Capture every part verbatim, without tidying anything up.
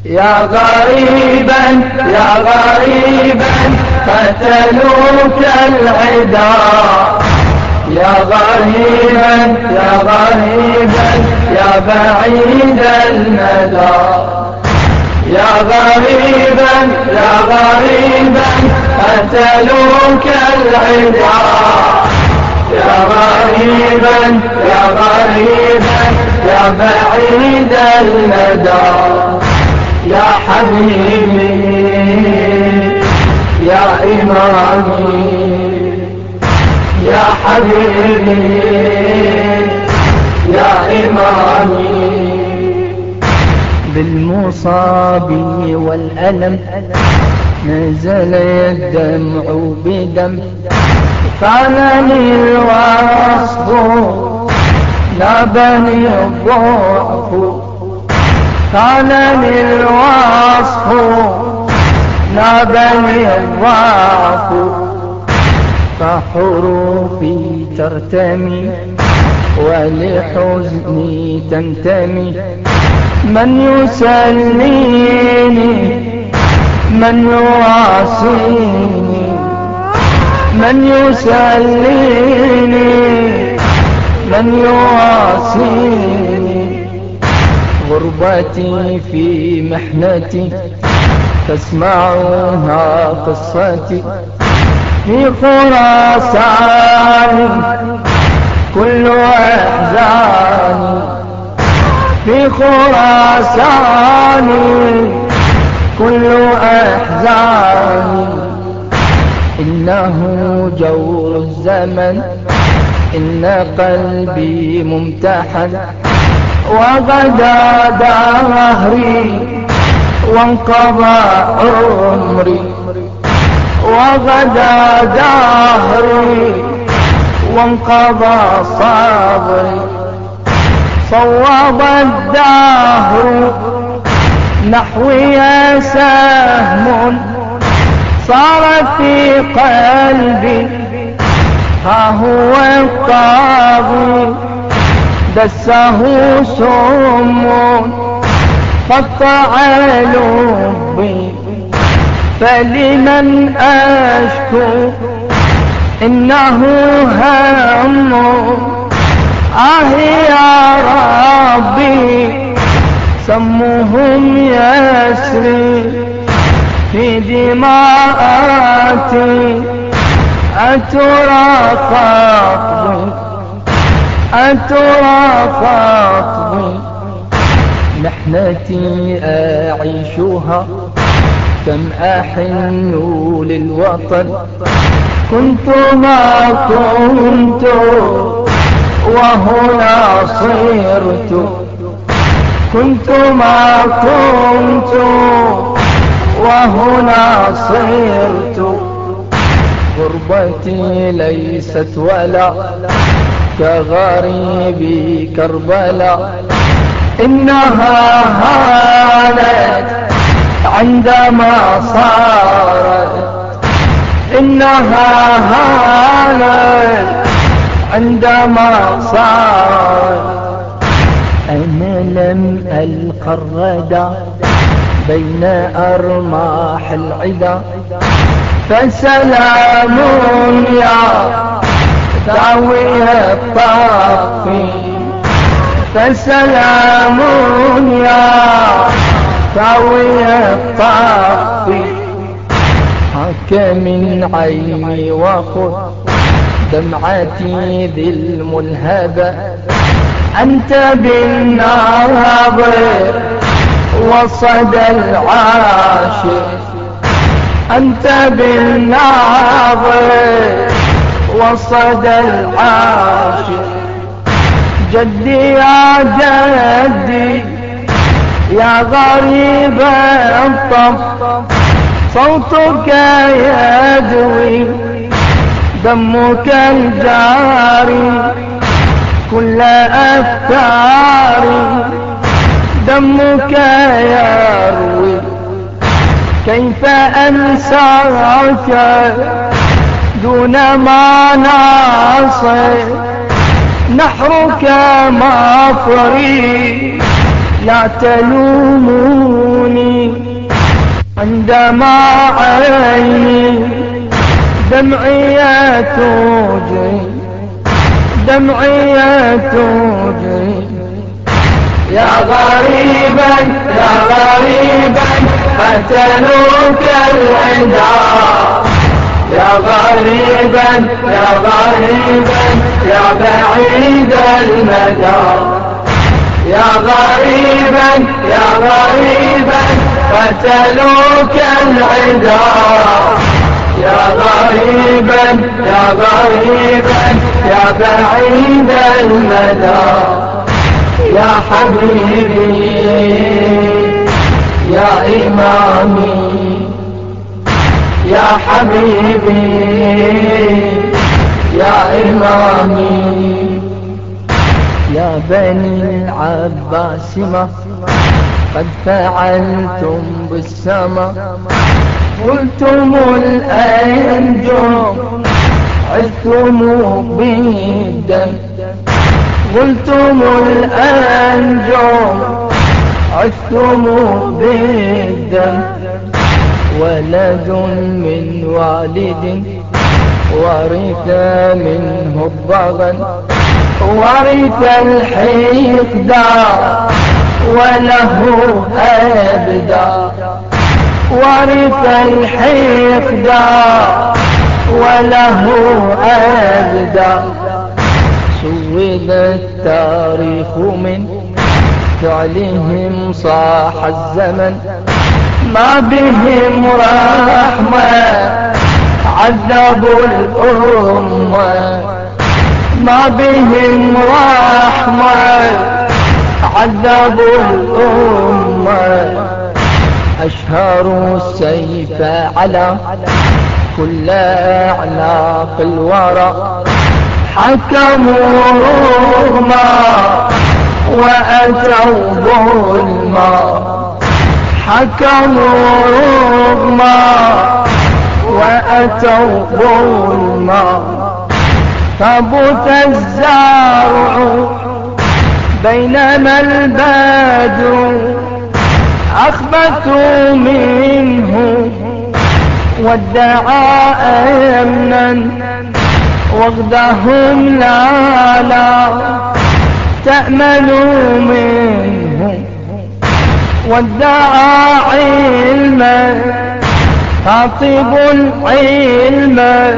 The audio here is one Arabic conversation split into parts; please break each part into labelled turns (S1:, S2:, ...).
S1: يا غريبا يا غريبا قتلوك العدا، يا غريبا يا غريبا يا بعيد المدى، يا غريبا يا غريبا قتلوك العدا، يا غريبا يا غريبا يا بعيد المدى، يا حبيبي يا إمامي، يا حبيبي يا إمامي.
S2: بالمصاب والألم نزل الدمع بدم، فعلني الوصف نابني الضعف، فعلني الوصف نابني الضعف، فحروفي ترتمي ولحزني تنتمي، من يسليني من يواسيني، من يسليني من يواسيني، غربتي في محنتي تسمعها قصتي، في خراسان كل أحزاني، في خراسان كل أحزاني، إنه جور الزمن إن قلبي ممتحن، وغدا دهري وانقضى عمري، وغدا دهري وانقضى صبري، صوب الدهر نحوي سهم صار في قلبي، ها هو الطاغي دسه سم قطع لبي، فلمن أشكو إنه هم، آه يا ربي سمهم يسري في دماءاتي، أترى خطبي أترى خطبي، محنتي أعيشها كم أحن للوطن، كنت ما كنت وهنا صرت، كنت ما كنت وهنا صرت، غربتي ليست ولا كغريب كربلاء، إنها هانت عندما صارت، إنها هانت عندما صارت، أنا لم ألق الردى بين أرماح العدا، فسلام يا داوي الطافي، فسلام يا داوي الطافي، هاك من عيني وخذ دمعتي ذي الملهبة، أنت بالناظر وصدى العاشق، أنت بالناظر وصدى العاشق، جدي يا جدي يا غريب الطف، صوتك يدوي دمك الجاري كل أفكاري، دمك يروي كيف أنساك دون ما ناصر، نحرك مفري لا تلوموني عندما عيني دمعية تجري دمعية تجري
S1: يا غريبا يا غريبا قتلوك العدا يا غريبا يا غريبا يا بعيد المدى يا غريبا يا غريبا قتلوك العدا يا غريبا يا غريبا يا بعيد المدى يا حبيبي يا إمامي يا حبيبي يا إمامي
S2: يا بني العباس ما قد فعلتم بالسما قلتم الأنجم عثتم بالدم قلتم الأنجم عثتم بالدم ولد من والد ورث منه الضغن ورث الحقد وله أبدا ورث الحقد وله أبدا سود التاريخ من فعلهم صاح الزمن ما بهم رحمة عذبوا الأمة ما بهم رحمة عذبوا الأمة أشهروا السيف على كل أعناق الورى حكموا رغما وأتوا ظلما حكموا رغما وأتوا ظلما فبت الزارع بينما البدر أخبثوا منه وادعى أمنا وغدهم لا لا تأملوا منه وادعى علما خاطب العلم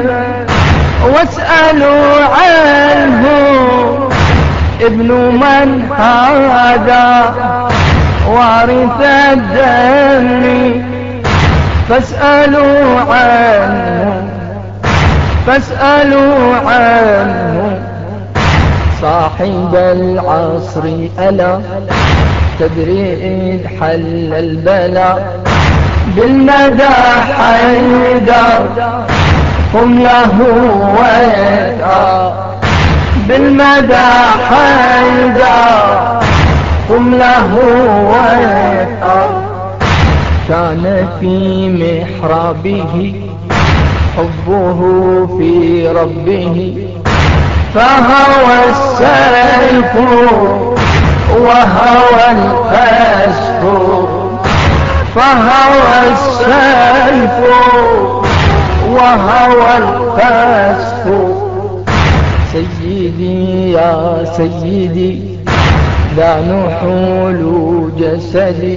S2: واسألوا عنه ابن من هذا وارث الدم فاسألوا عنه فاسألوا عنه صاحب العصر ألا تدري إذ حل البلاء بالندى حيدر هم له ويدعى بالمدى حيدر هم له ويدعى كان في محرابه حبه في ربه فهوى السيف وهوى الكشف فهوى السيف وهوى الكشف سيدي يا سيدي لا نحول جسدي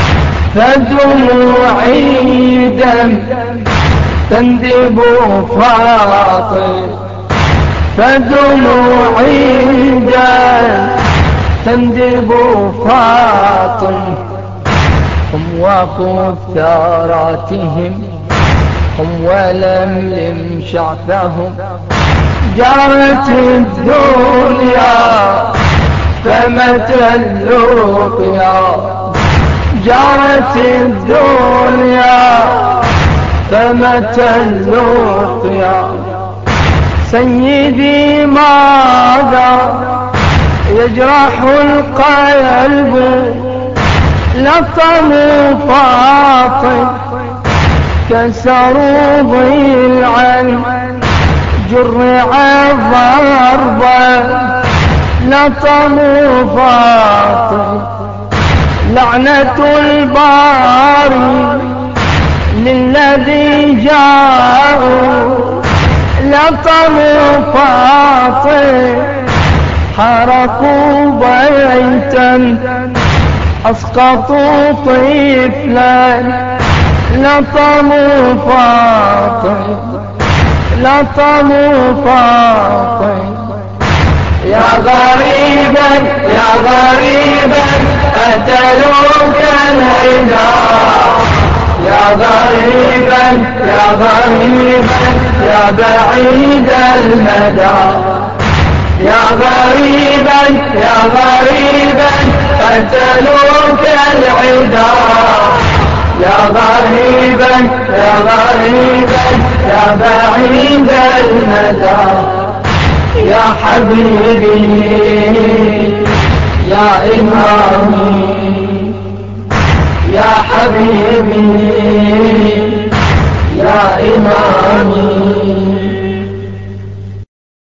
S2: فدموعي دم تندب فاطر فدموعي دم تندب فاطر هم وكثاراتهم هم ولملم شعثهم جرت الدنيا فمتى اللقيا جرت الدنيا فمتى اللقيا سيدي ماذا يجرح القلب لطم فاطم كسروا ضلعا جرع ضربا لطم فاطم لعنة الباري الذي جاءوا لطموا فاطم حرقوا بيتا أسقطوا طفلا لطموا فاطم لطموا فاطم
S1: يا غريبا يا غريبا قتلوك العدا يا غريبا يا غريبا يا بعيد المدى يا غريبا يا غريبا قتلوك العدا يا غريبا يا غريبا يا بعيد المدى يا حبيبي يا إمامي يا حبيبي يا إمامي